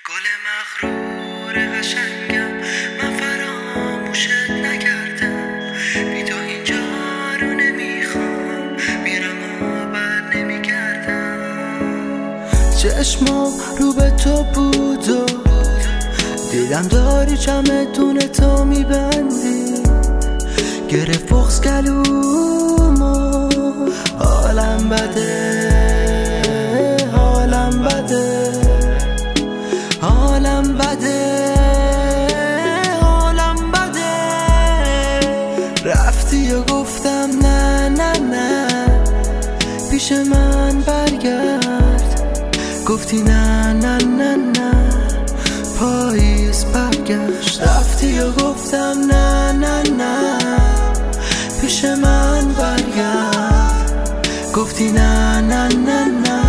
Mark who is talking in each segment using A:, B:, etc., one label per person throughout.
A: گل مغرور قشنگم، من فراموشت نکردم. بی تو اینجا رو نمیخوام، میرم و بر نمیگردم. چشمام رو به تو بود و دیدم داری چمدون تو میبندی. گرفت بغض گلومو، حالم بده، حالم بده، حالم بده، حالم بده. رفتی و گفتم نه نه نه، پیش من برگرد. گفتی نه نه نه نه، پاییز برگشت. رفتی و گفتم نه نه نه، پیش من برگرد. گفتی نه نه نه نه،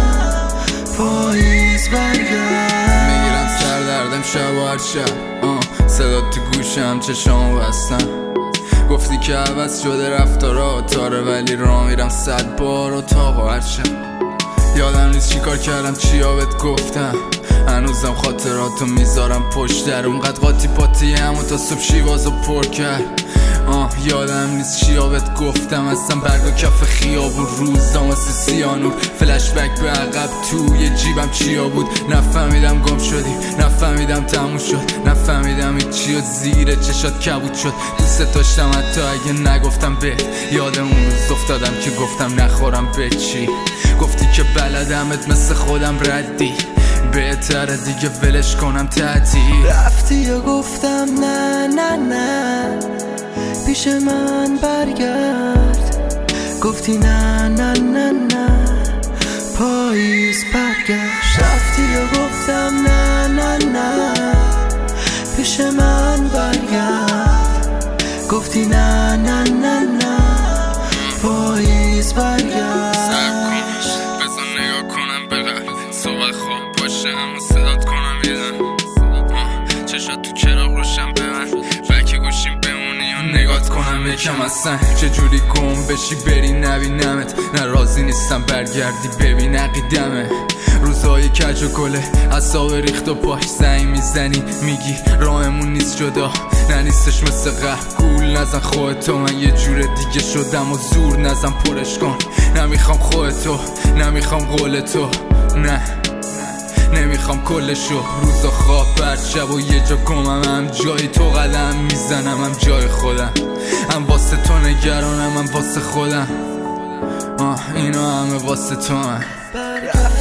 A: پاییز برگرد.
B: میگیرم سردردم شب و هر شب، صدا تو گوشم چشام بستم. گفتی که عوض شده رفتارا تاره، ولی راه میرم 100 بار اتاق و هر شب. یادم نیست چی کار کردم، چیا بهت گفتم. هنوزم خاطراتو میذارم پشت در، اونقدر قاطی پاتی همون تا صبح شیوازو پر کرد. یادم نیست چیا بهت گفتم، اصلا برگا کف خیابون، روزام واسه سیانور. فلش بک به عقب توی جیبم چیا بود، نفهمیدم گم شدیم، نفهمیدم تموم شد، نفهمیدم این چیا زیر چشات کبود شد. دوست داشتم حتی اگه نگفتم بهت، یادم اون روز افتادم که گفتم نخورم به چی. گفتی که بلدمت مثل خودم ردی، بهتره دیگه ولش کنم تعطیل.
A: رفتی و گفتم نه نه نه، پیش من برگرد. گفتی نه نه نه نه، پاییز برگشت. رفتی و گفتم نه نه نه، پیش من برگرد. گفتی نه نه نه نه، پاییز برگشت.
B: بذار نگاه کنم به قلب، صبح خواب باشه همون صدات کنم یدن. چشات تو چراغ روشن به من، بکی گوشیم بمونی و نگات کنم یکم. اصلا چجوری گم بشی بری نبینمت، نه راضی نیستم برگردی ببین عقیدمه. روزهای کج و کله اعصاب ریخت و پاش زنگ میزنی میگی راهمون نیست جدا، نه نیستش مثل قهر. گول نزن خودتو، من یه جور دیگه شدم و زور نزن پرش کن. نمیخوام خودتو، نمیخوام قول تو، نه نمیخوام کلشو. روزا خواب بر شب و یه جا گمم، هم جای تو قدم میزنم، هم جای خودم. هم واسه تو نگرانم، هم واسه خودم. اینا همه واسه تو.